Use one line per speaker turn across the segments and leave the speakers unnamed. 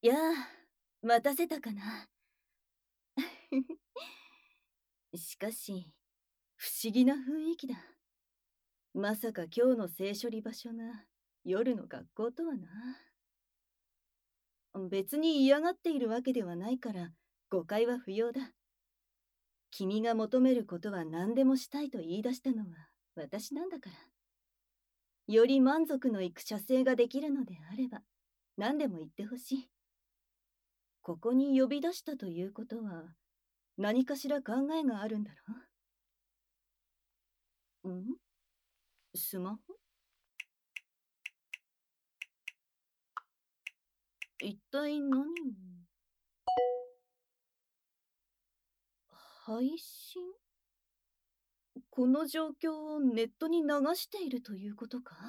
やあ、待たせたかな。しかし、不思議な雰囲気だ。まさか今日の聖処理場所が夜の学校とはな。別に嫌がっているわけではないから誤解は不要だ。君が求めることは何でもしたいと言い出したのは私なんだから。より満足のいく射精ができるのであれば何でも言ってほしい。ここに呼び出したということは何かしら考えがあるんだろう。スマホ？一体何を？配信？この状況をネットに流しているということか？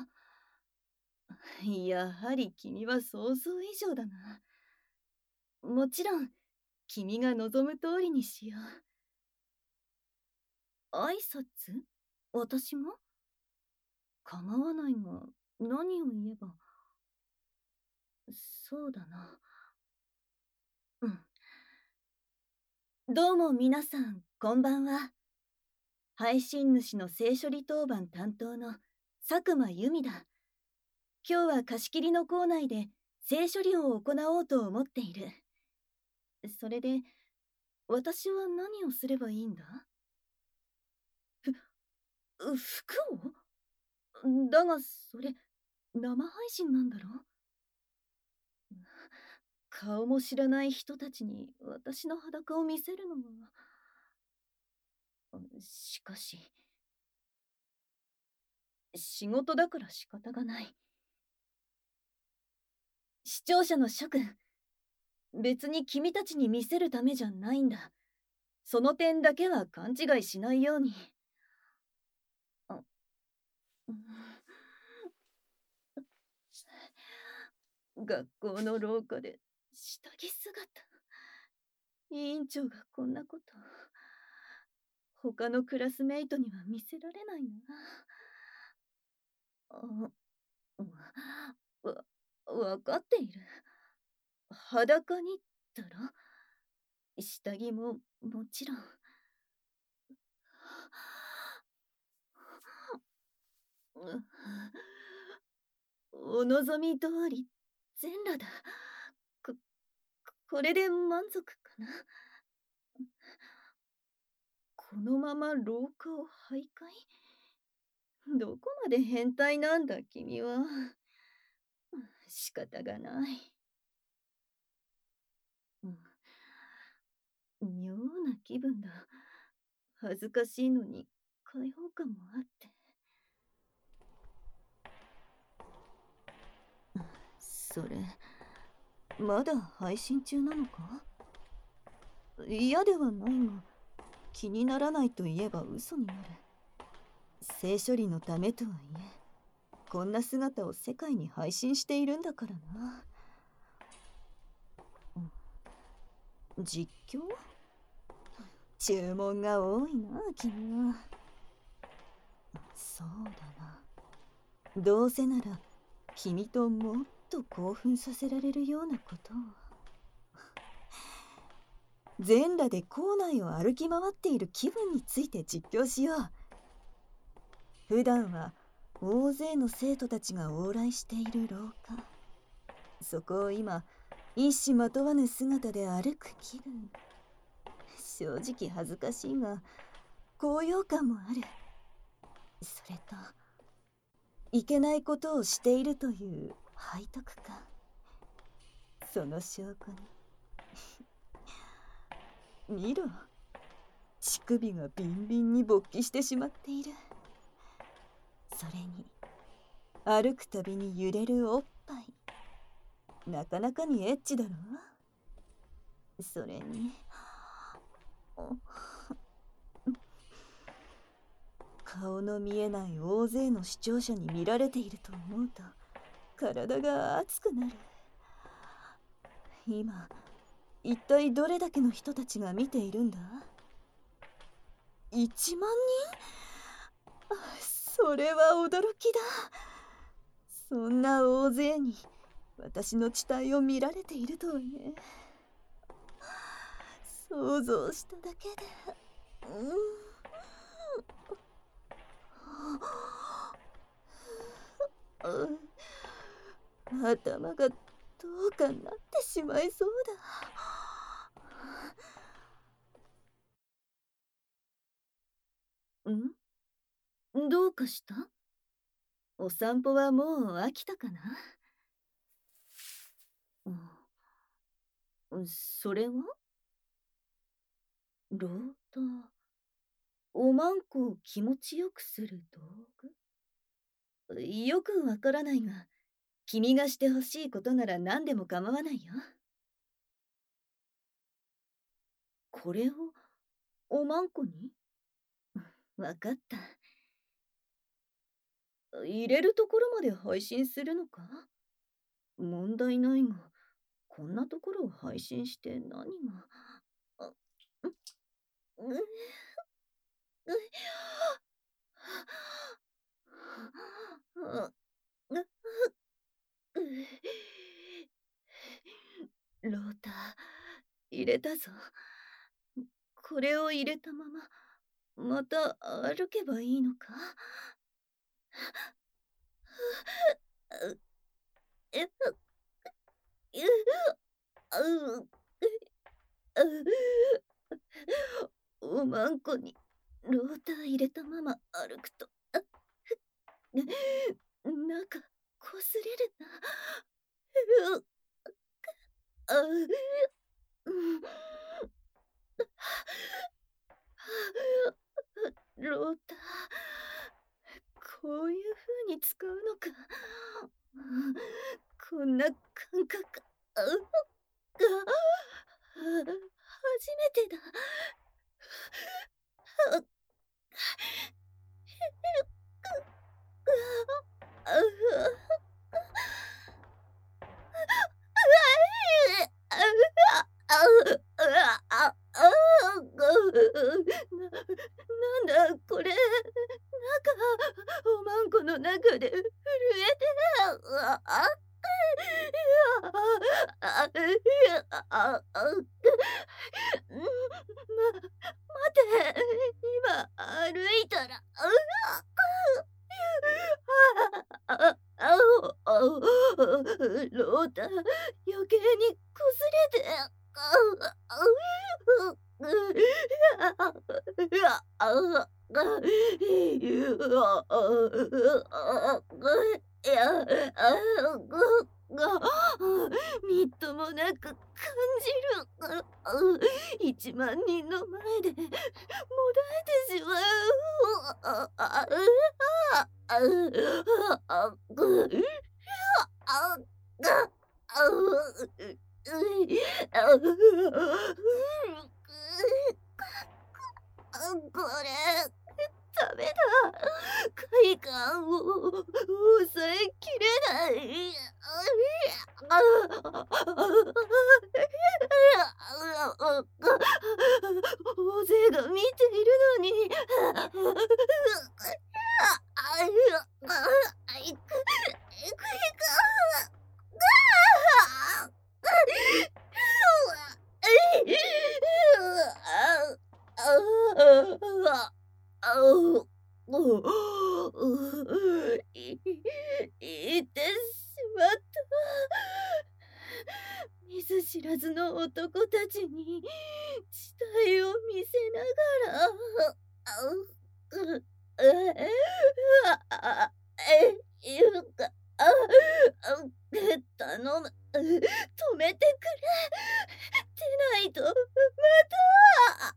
やはり君は想像以上だな。もちろん、君が望む通りにしよう。挨拶？私が？構わないが、何を言えば。そうだな。うん。どうも皆さん、こんばんは。配信主の性処理当番担当の佐久間由美だ。今日は貸し切りの校内で性処理を行おうと思っている。それで、私は何をすればいいんだ？服を？だが、それ、生配信なんだろ？顔も知らない人たちに私の裸を見せるのは。しかし、仕事だから仕方がない。視聴者の諸君、別に君たちに見せるためじゃないんだ。その点だけは勘違いしないように。あ、うん、学校の廊下で下着姿。委員長がこんなこと。他のクラスメイトには見せられないな。あ、わ、わかっている。裸にだろ？下着ももちろん。お望み通り全裸だ。こ、これで満足かな。このまま廊下を徘徊？どこまで変態なんだ君は。仕方がない。妙な気分だ。恥ずかしいのに開放感もあって。それ、まだ配信中なのか？嫌ではないが、気にならないと言えば嘘になる。性処理のためとはいえ、こんな姿を世界に配信しているんだからな。実況？注文が多いな、君は。そうだな。どうせなら、君ともっと興奮させられるようなことを。全裸で校内を歩き回っている気分について実況しよう。普段は大勢の生徒たちが往来している廊下。そこを今、一糸まとわぬ姿で歩く気分。正直恥ずかしいが、高揚感もある。それと、いけないことをしているという背徳感。その証拠に。見ろ。乳首がビンビンに勃起してしまっている。それに、歩くたびに揺れるおっぱい。なかなかにエッチだろ？それに、顔の見えない大勢の視聴者に見られていると思うと体が熱くなる。今一体どれだけの人たちが見ているんだ？1万人？それは驚きだ。そんな大勢に私の地帯を見られているとはね。想像しただけで、頭がどうかなってしまいそうだ。どうかした？お散歩はもう飽きたかな？それはロータ、おまんこを気持ちよくする道具？よくわからないが、君がしてほしいことなら何でも構わないよ。これをおまんこに？わかった。入れるところまで配信するのか？問題ないが、こんなところを配信して何が。あうううロータ、入れたぞ。これを入れたまま、また歩けばいいのか？えううおまんこにローター入れたまま歩くと、なんかこすれるな。うあうんローター、こういう風に使うのか。こんな感覚、初めてだ。なんだこれ、おまんこの中で震えて待て、今歩いたら、ロータ、余計にこすれて、みっともなく感じる。1万人の前でもだえてしまこれダメだ。快感を抑えきれない。大勢が見ているのに。言ってしまった。見ず知らずの男たちに死体を見せながら、いうか、頼む、止めてくれ。でないと、また、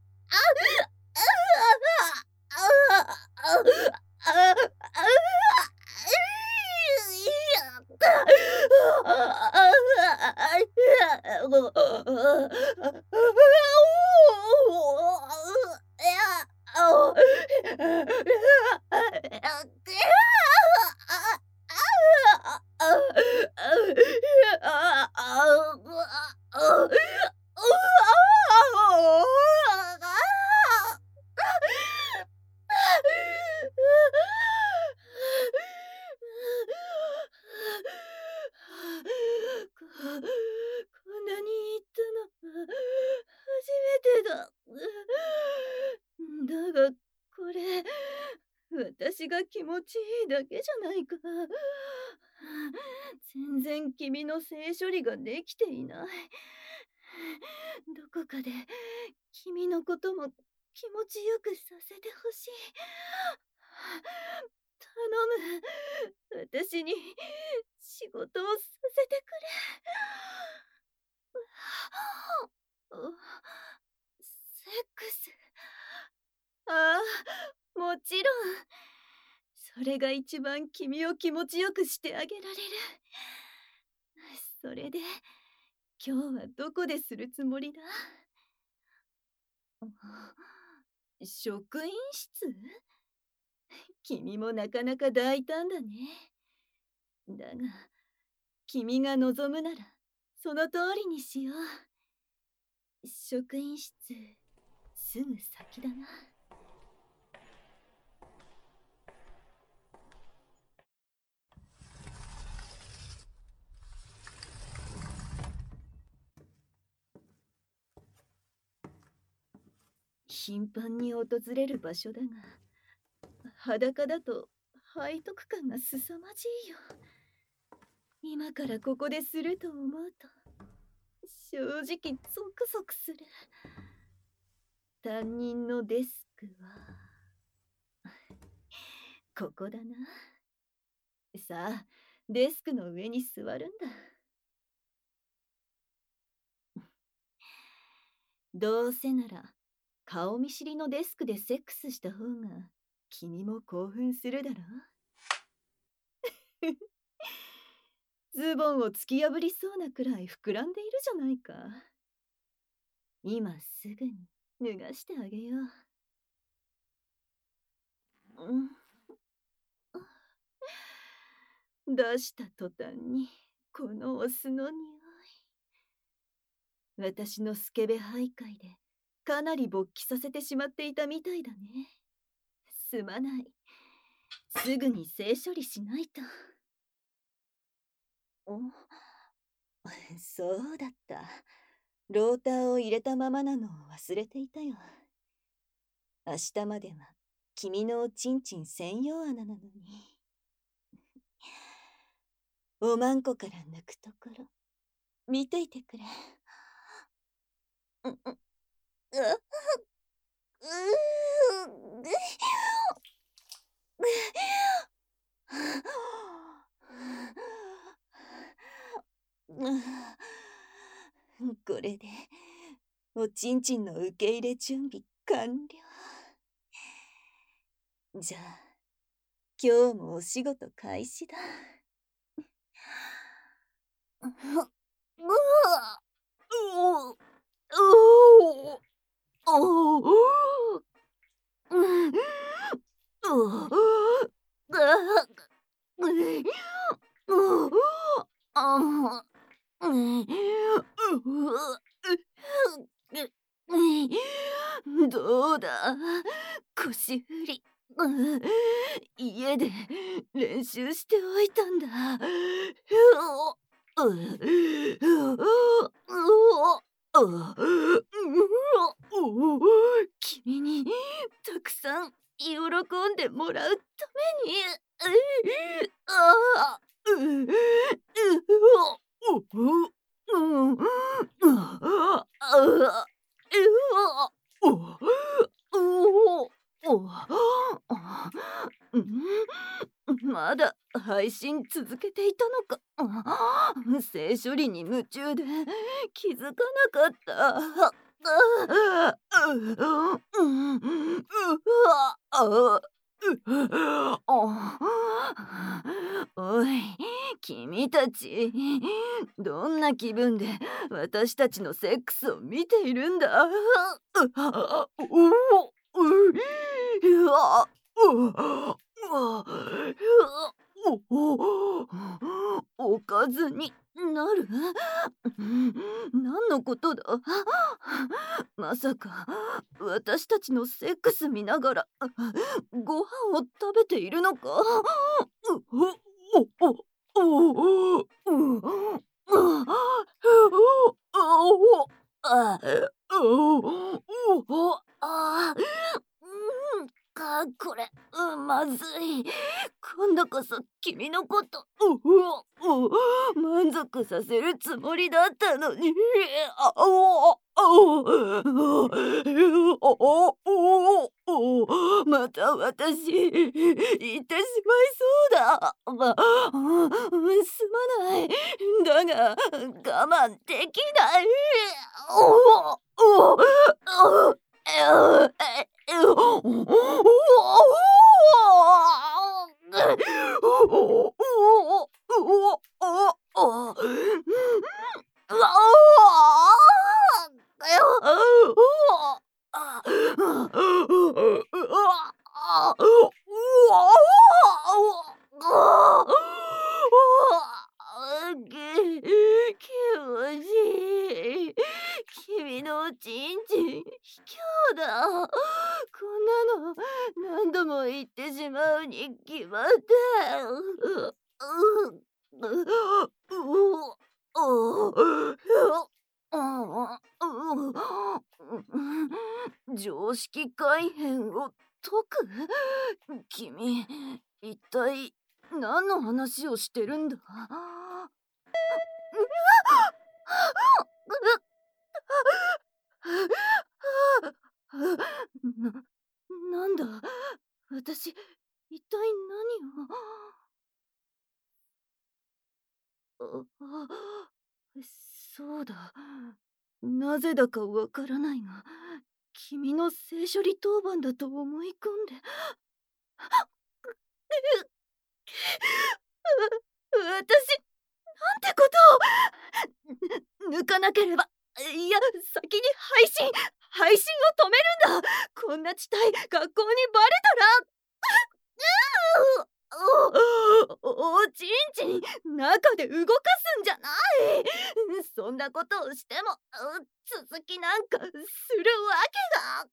てだ。だが、これ、私が気持ちいいだけじゃないか。全然君の性処理ができていない。どこかで君のことも気持ちよくさせてほしい。頼む。私に仕事をさせてくれ。セックス。ああ、もちろん。それが一番君を気持ちよくしてあげられる。それで、今日はどこでするつもりだ？職員室？君もなかなか大胆だね。だが、君が望むなら、その通りにしよう。職員室、すぐ先だな。頻繁に訪れる場所だが、裸だと背徳感が凄まじいよ。今からここですると思うと、正直ゾクゾクする。担任のデスクはここだな。さあ、デスクの上に座るんだ。どうせなら顔見知りのデスクでセックスした方が君も興奮するだろ。ズボンを突き破りそうなくらい膨らんでいるじゃないか。今すぐに脱がしてあげよう。出した途端にこのお酢の匂い。私のスケベ徘徊でかなり勃起させてしまっていたみたいだね。すまない。すぐに性処理しないと。そうだった。ローターを入れたままなのを忘れていたよ。明日までは君のおちんちん専用穴なのに。おまんこから抜くところ見ていてくれ。これでおちんちんの受け入れ準備完了。じゃあ今日もお仕事開始だ。どうだ、腰振り。家で練習しておいたんだ。君にたくさん喜んでもらうために。まだ配信続けていたのか。性処理に夢中で気づかなかった。おい、君たち、どんな気分で私たちのセックスを見ているんだ。おかずになる？何のことだ？まさか私たちのセックス見ながらご飯を食べているのか？ あ、あ、これ、まずい。今度こそ君のこと、満足させるつもりだったのに。あ、おお、おお、また私、言ってしまいそうだ。すまない。だが、我慢できない。おお、おお、気持ちいい。君のおちんちん、卑怯だ。こんなの何度も言ってしまうに決まって。常識改変を解く？君、一体何の話をしてるんだ？なんだ、私、一体何を。そうだ。なぜだかわからないが、君の性処理当番だと思い込んで。私、なんてことを。抜かなければ、いや、先に配信を止めるんだ。こんな地帯、学校にバレたら。おちんちん中で動かすんじゃない。そんなことをしても続きなんかするわけが。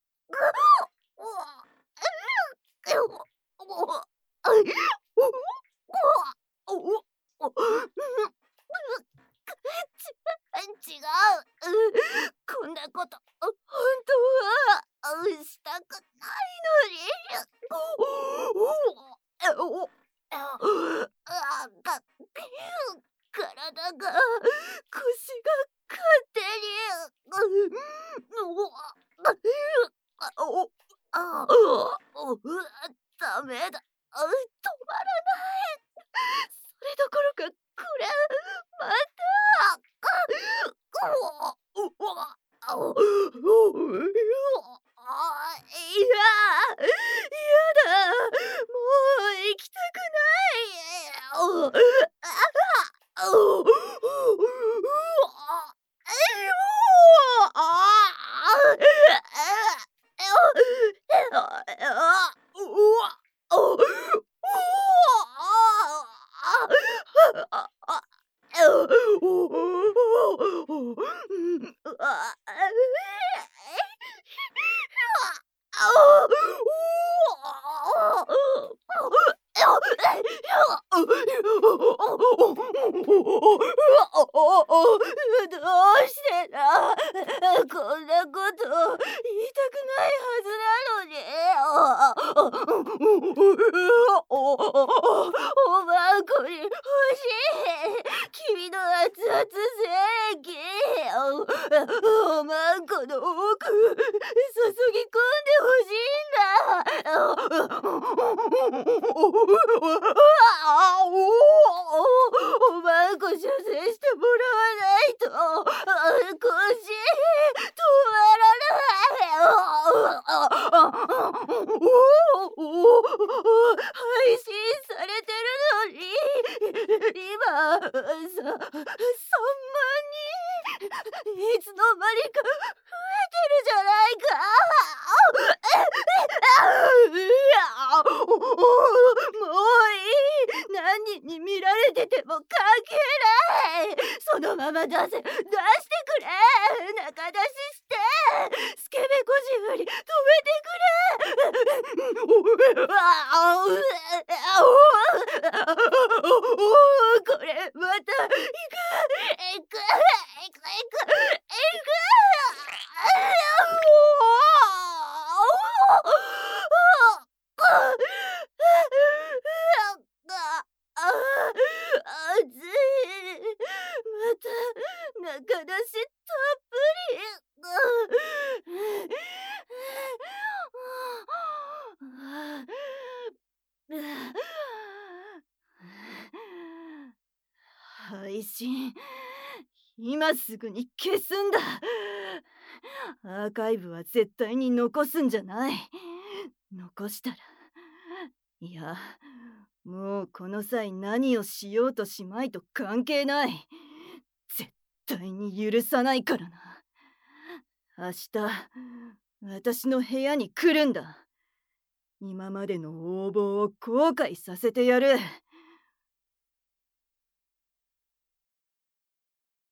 違う。こんなこと本当はしたくないのに。体が、腰が勝手に。ダメだ。止まらない。それどころか、これまいや、だ。もう行きたくない。どうしてだ。こんなこと言いたくないはずなのに。おまんこに欲しい。君の熱々正義。おまんこの奥注ぎ込んでほしいんだ。おまんこ射精してもらわないと腰止まらない。配信されてるのに今3万人。いつの間にか増えてるじゃないか。もういい。何人に見られてても関係ない。そのまま出してくれ。中出ししてスケベこじふり止めてくれ。これまた行く。 配信、今すぐに消すんだ。アーカイブは絶対に残すんじゃない。残したら、いや、もうこの際何をしようとしまいと関係ない。絶対に許さないからな。明日、私の部屋に来るんだ。今までの横暴を後悔させてやる。